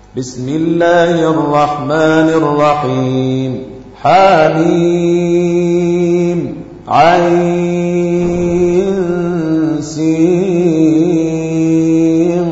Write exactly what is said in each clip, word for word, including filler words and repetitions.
بسم الله الرحمن الرحيم حميم عين سين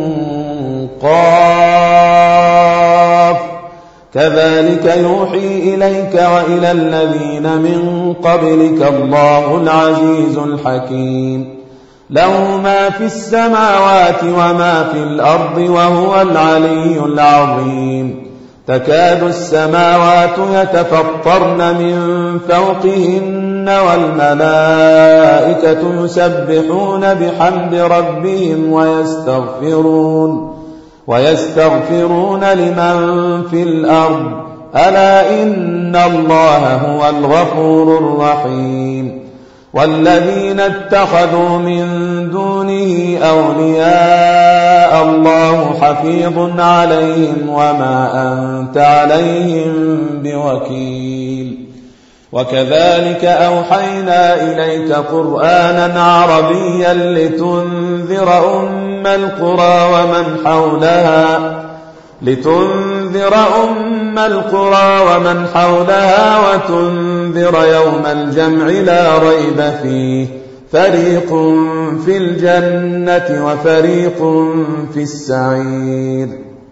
قاف كذلك يوحي إليك وإلى الذين من قبلك الله العزيز الحكيم له ما في السماوات وما في الأرض وهو العلي العظيم تكاد السماوات يتفطرن من فوقهن والملائكة يسبحون بحمد ربهم ويستغفرون ويستغفرون لمن في الأرض ألا إن الله هو الغفور الرحيم والذين اتخذوا من دونه أولياء الله حفيظ عليهم وما أنت عليهم بوكيل وكذلك أوحينا إليك قرآنا عربيا لتنذر أم القرى ومن حولها لتنذر أم القرى ومن حولها وتنذر يوم الجمع لا ريب فيه فريق في الجنة وفريق في السعير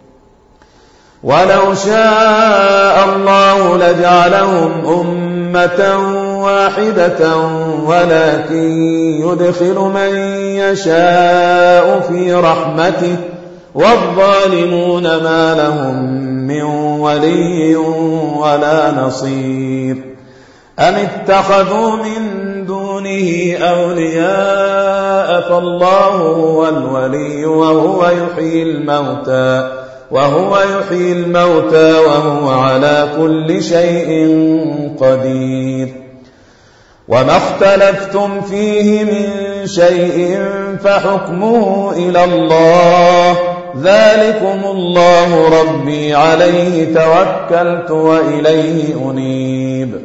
ولو شاء الله لجعلهم أمة واحدة ولكن يدخل من يشاء في رحمته والظالمون ما لهم من ولي ولا نصير أم اتخذوا من دونه أولياء فالله هو الولي وهو يحيي الموتى وهو يحيي الموتى وهو على كل شيء قدير وما اختلفتم فيه من شيء فحكمه إلى الله ذلكم الله ربي عليه توكلت وإليه أنيب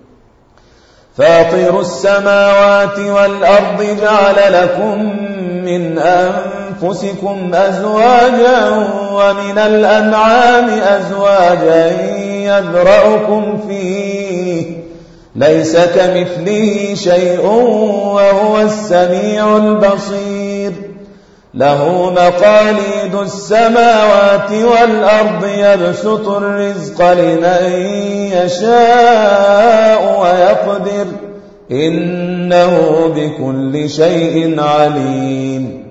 فاطر السماوات والأرض جعل لكم من أنفسكم أزواجا ومن الأنعام أزواجا يذرأكم فيه ليس كمثله شيء وهو السميع البصير له مقاليد السماوات والأرض يبسط الرزق لمن يشاء ويقدر إنه بكل شيء عليم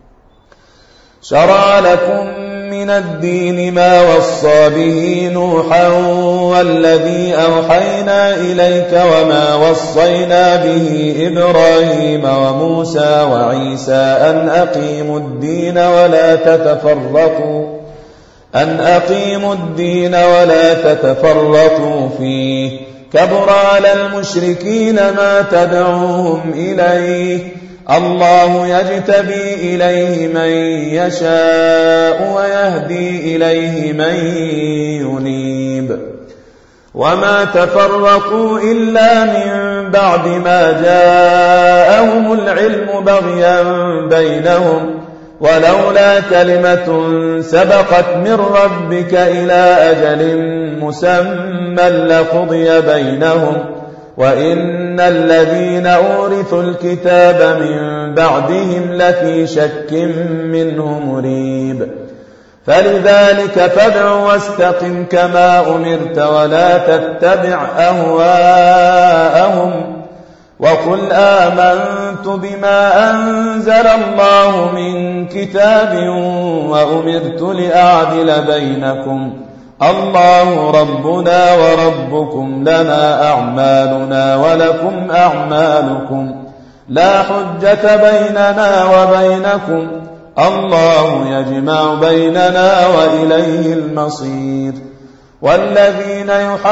شرع لكم من الدين ما وصى به نوحا والذي أوحينا إليك وما وصينا به إبراهيم وموسى وعيسى أن أقيموا الدين ولا تتفرقوا أن أقيموا الدين ولا تتفرقوا فيه كبر على المشركين ما تدعوهم إليه الله يجتبي إليه من يشاء ويهدي إليه من ينيب وما تفرقوا إلا من بعد ما جاءهم العلم بغيا بينهم ولولا كلمة سبقت من ربك إلى أجل مسمى لقضي بينهم وإن الذين أورثوا الكتاب من بعدهم لفي شك منه مريب فلذلك فادع واستقم كما أمرت ولا تتبع أهواءهم وقل آمنت بما أنزل الله من كتاب وأمرت لأعدل بينكم الله ربنا وربكم لنا أعمالنا ولكم أعمالكم لا حجة بيننا وبينكم الله يجمع بيننا وإليه المصير والذين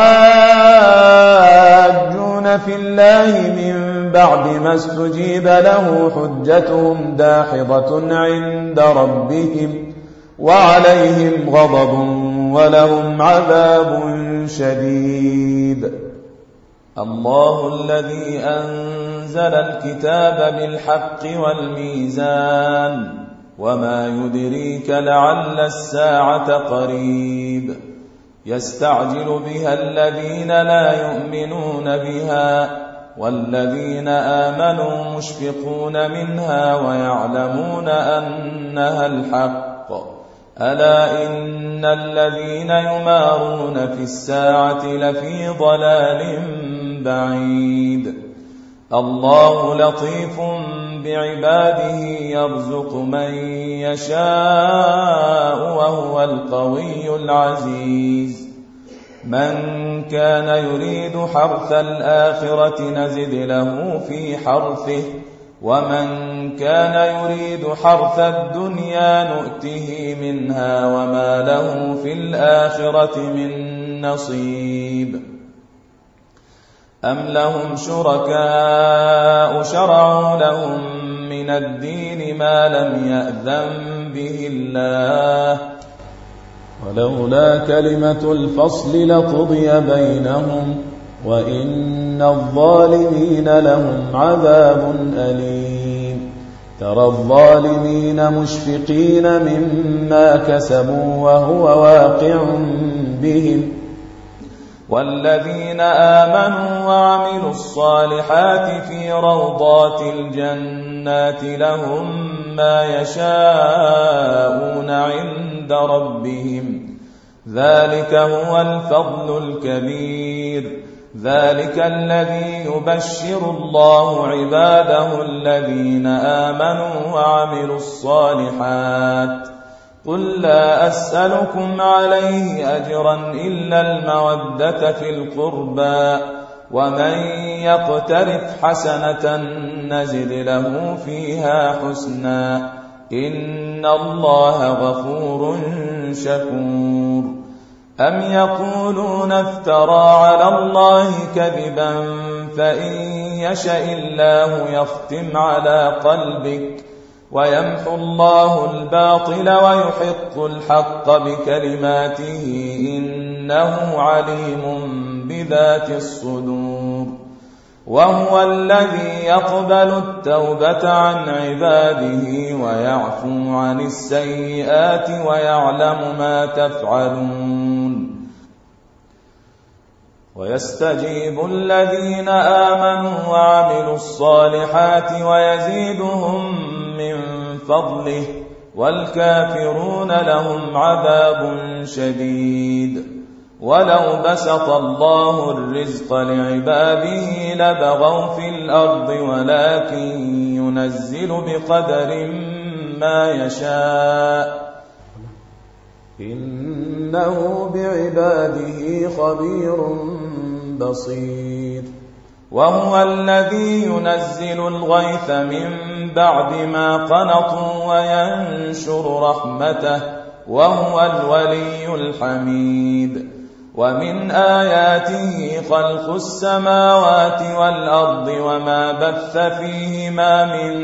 يحاجون في الله من بعد ما استجيب له حجتهم داحضة عند ربهم وعليهم غضب ولهم عذاب شديد الله الذي أنزل الكتاب بالحق والميزان وما يدريك لعل الساعة قريب يستعجل بها الذين لا يؤمنون بها والذين آمنوا مشفقون منها ويعلمون أنها الحق ألا إن الذين يمارون في الساعة لفي ضلال بعيد الله لطيف بعباده يرزق من يشاء وهو القوي العزيز من كان يريد حرث الآخرة نزد له في حرثه ومن كان يريد حرث الدنيا نؤته منها وما له في الآخرة من نصيب أم لهم شركاء شرعوا لهم من الدين ما لم يأذن به الله ولولا كلمة الفصل لقضي بينهم وإن الظالمين لهم عذاب أليم ترى الظالمين مشفقين مما كسبوا وهو واقع بهم والذين آمنوا وعملوا الصالحات في روضات الجنات لهم ما يشاءون عند ربهم ذلك هو الفضل الكبير ذلك الذي يبشر الله عباده الذين آمنوا وعملوا الصالحات قل لا أسألكم عليه أجرا إلا المودة في القربى ومن يقترف حسنة نزد له فيها حسنا إن الله غفور شكور أم يقولون افترى على الله كذبا فإن يشأ الله يختم على قلبك ويمحو الله الباطل ويحق الحق بكلماته إنه عليم بذات الصدور وهو الذي يقبل التوبة عن عباده ويعفو عن السيئات ويعلم ما تفعلون ويستجيب الذين آمنوا وعملوا الصالحات ويزيدهم من فضله والكافرون لهم عذاب شديد ولو بسط الله الرزق لعباده لبغوا في الأرض ولكن ينزل بقدر ما يشاء إنه بعباده خبير بصير وهو الذي ينزل الغيث من بعد ما قنطوا وينشر رحمته وهو الولي الحميد ومن آياته خلق السماوات والأرض وما بث فيهما من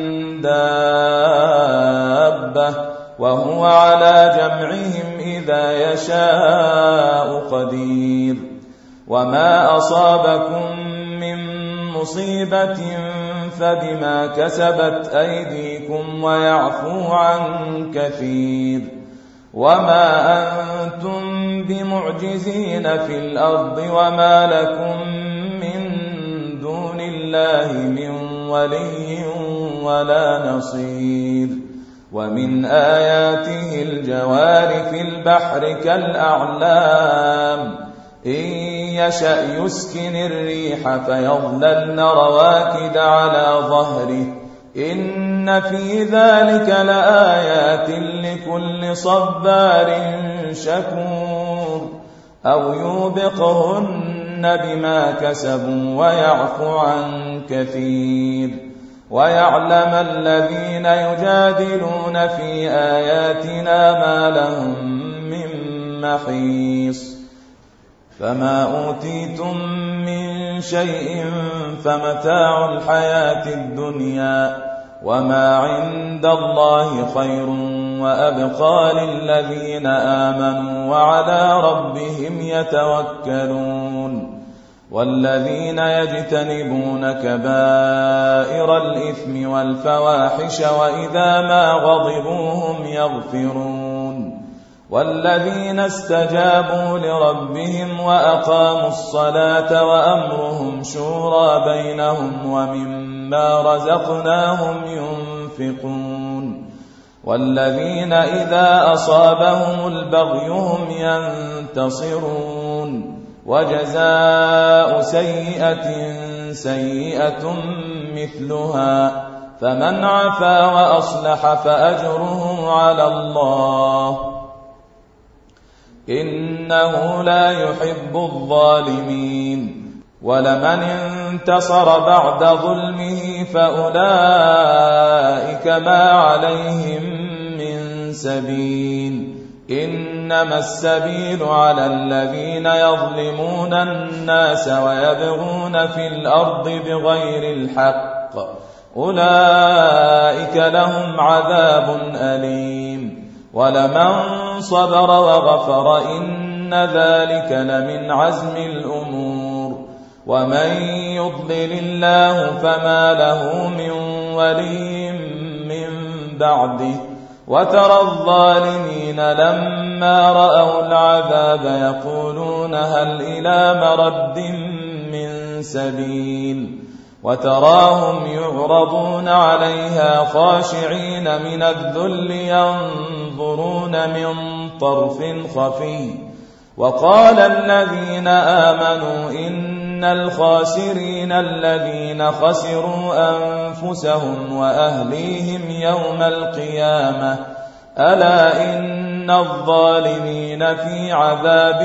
دابة وهو على جمعهم إذا يشاء قدير وما أصابكم من مصيبة فبما كسبت أيديكم ويعفو عن كثير وما أنتم بمعجزين في الأرض وما لكم من دون الله من ولي ولا نصير ومن آياته الجوار في البحر كالأعلام إن يشأ يسكن الريح فيظللن رواكد على ظهره إن في ذلك لآيات لكل صبار شكور أو يوبقهن بما كسبوا ويعفو عن كثير ويعلم الذين يجادلون في آياتنا ما لهم من محيص فما أوتيتم من شيء فمتاع الحياة الدنيا وما عند الله خير وأبقى للذين آمنوا وعلى ربهم يتوكلون والذين يجتنبون كبائر الإثم والفواحش وإذا ما غضبوا هم يغفرون والذين استجابوا لربهم وأقاموا الصلاة وأمرهم شورى بينهم ومما رزقناهم ينفقون والذين إذا أصابهم البغي هم ينتصرون وجزاء سيئة سيئة مثلها فمن عفا وأصلح فأجره على الله إنه لا يحب الظالمين ولمن انتصر بعد ظلمه فأولئك ما عليهم من سبيل إنما السبيل على الذين يظلمون الناس ويبغون في الأرض بغير الحق أولئك لهم عذاب أليم ولمن صبر وغفر إن ذلك لمن عزم الأمور ومن يضلل الله فما له من ولي من بعده وترى الظالمين لما رأوا العذاب يقولون هل إلى مرد من سبيل وتراهم يعرضون عليها خاشعين من الذل ينظرون من طرف خفي وقال الذين آمنوا إن الخاسرين الذين خسروا أنفسهم وأهليهم يوم القيامة ألا إن الظالمين في عذاب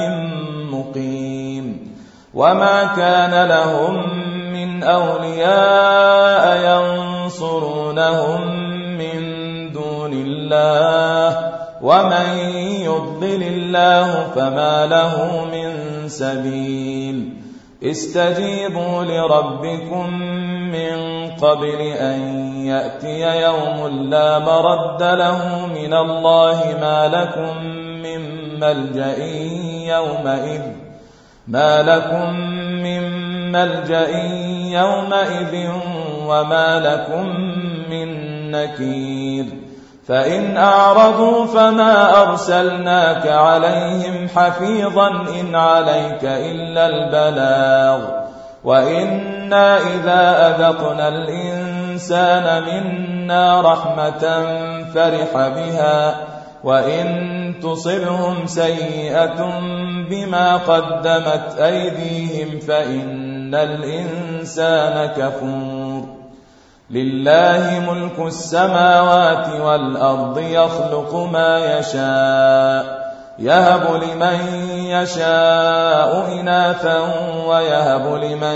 مقيم وما كان لهم من أولياء ينصرونهم من دون الله ومن يضلل الله فما له من سبيل استجيبوا لربكم من قبل أن يأتي يوم لا مرد له من الله ما لكم من ملجأ يومئذ ما لكم من ملجأ يومئذ وما لكم من نكير فإن أعرضوا فما أرسلناك عليهم حفيظا إن عليك إلا البلاغ وإنا إذا أذقنا الإنسان منا رحمة فرح بها وإن تصبهم سيئة بما قدمت أيديهم فإن الإنسان كفور لله ملك السماوات والأرض يخلق ما يشاء يهب لمن يشاء إناثا ويهب لمن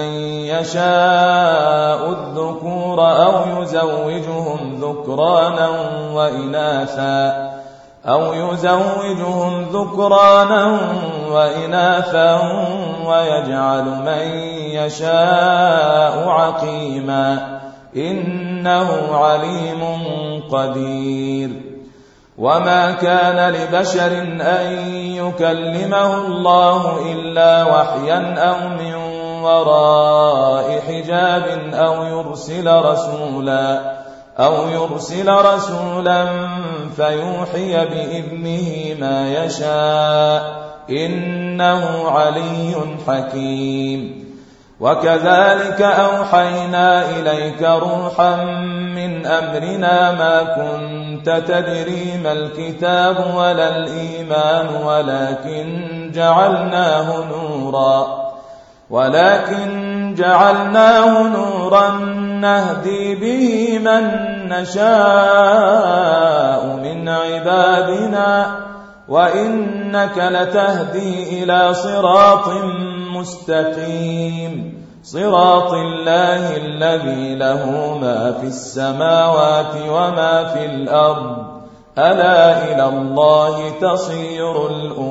يشاء الذكور أو يزوجهم ذكرانا وإناثا أو يزوجهم ذكرانا وإناثا ويجعل من يشاء عقيما إنه عليم قدير وما كان لبشر أن يكلمه الله إلا وحيا أو من وراء حجاب أو يرسل رسولا أو يرسل رسولا فيوحي بإذنه ما يشاء إنه علي حكيم وكذلك أوحينا إليك روحا من أمرنا ما كنت تدري ما الكتاب ولا الإيمان ولكن جعلناه نورا ولكن جعلناه نورا نهدي به من نشاء من عبادنا وإنك لتهدي إلى صراط مستقيم صراط الله الذي له ما في السماوات وما في الأرض ألا إلى الله تصير الأمور